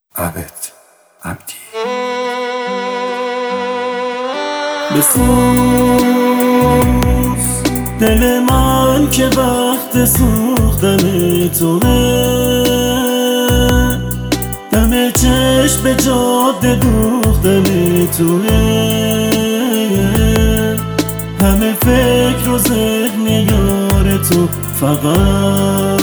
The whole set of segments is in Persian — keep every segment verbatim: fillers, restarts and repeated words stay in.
عبد عبدی. بسوز دل من که وقت سوختن تونه، دم چشم جاده دوختن تونه، همه فکر و ذهن یار تو فقط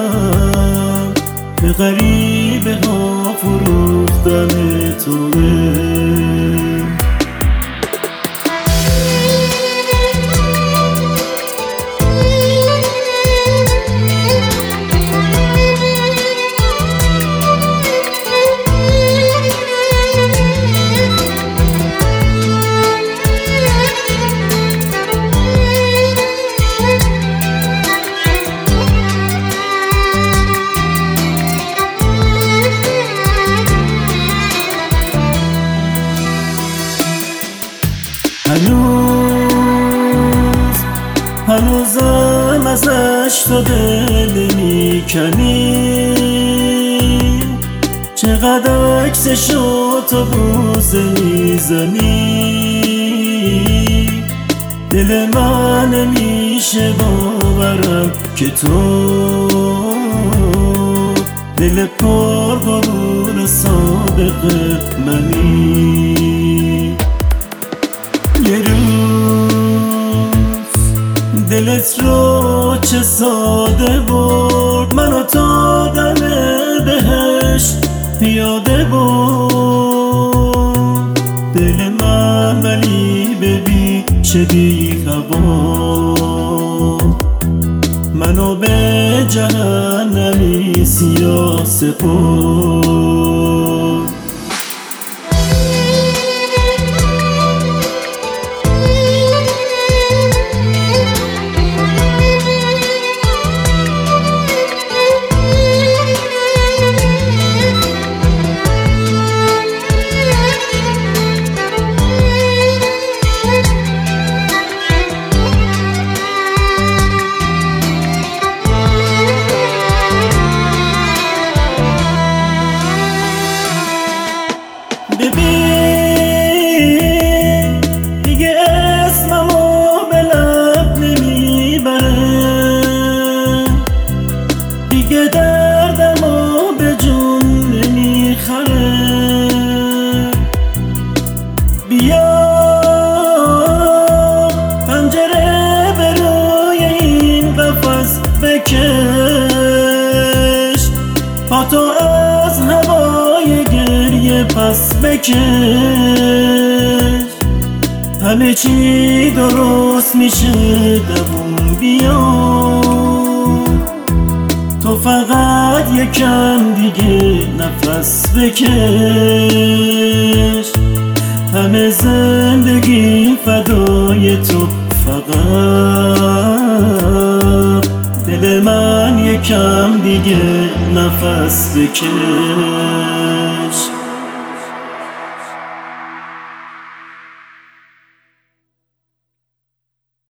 به غریبه ها فروختن تونه. هنوز هنوزم ازش تو دل میکنی، چقدر عکسشو تو بوسه میزنی، دل من نمیشه باورم که تو دل پر بارون سابق منی. یه روز دلت رو چه ساده برد، منو تا دم بهشت پیاده برد، دل من ولی ببین چه بی هوا، منو به جهنمی سیاه سپرد. ببین دیگه اسممو به لب نمیبره، دیگه دردمو به جون نمیخره، بیا پنجره به روی این قفس بکش، پاتو از هوای گریه پس بکش، همه چی درست میشه دووم بیا، تو فقط یکم دیگه نفس بکش، همه زندگی فدای تو فقط، دل من یکم دیگه نفس بکش.